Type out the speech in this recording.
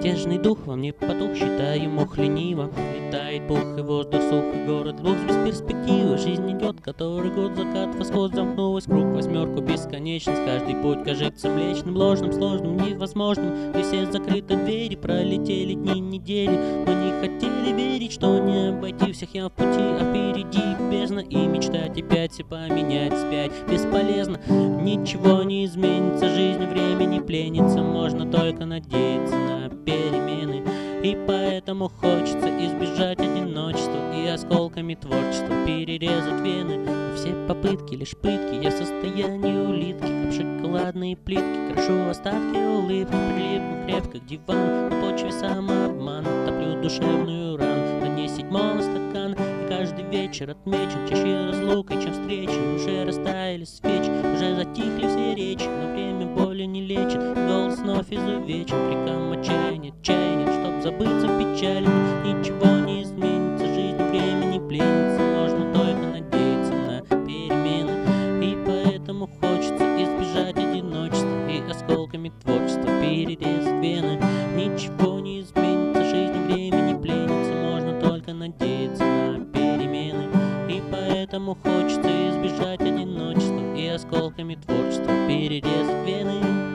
Мятежный дух во мне потух, считаю мох лениво. Летает пух и воздух сух, и город глух без перспективы. Жизнь идет, который год закат, восход замкнулась круг. Восьмерку бесконечность, каждый путь кажется млечным, ложным, сложным, невозможным. И все закрыты двери, пролетели дни, недели. Мы не хотели верить, что не обойти всех ям в пути, а впереди бездна. И мечтать опять все поменять вспять бесполезно. Ничего не изменится, жизнь времени пленится. Можно только надеяться на перемены. И поэтому хочется избежать одиночества и осколками творчества перерезать вены. И все попытки лишь пытки, я в состоянии улитки. Об шоколадные плитки крошу остатки улыбки. Прилипну крепко к дивану, на почве самообмана топлю душевную рану. На дне седьмого стакана, и каждый вечер отмечен чаще разлукой, чем встречи. Уже растаяли свечи, уже затихли все речи, но время боли не лечит, голос вновь изувечен. Криком отчаяния, отчаяния, чтоб забыться в печали. Ничего не изменится, жизнь времени пленится. Можно только надеяться на перемены. И поэтому хочется избежать одиночества и осколками творчества перерезать вены. Ничего не изменится, жизнь времени пленится. Можно только надеяться на перемены. И поэтому хочется избежать одиночества и осколками творчества перерезать вены.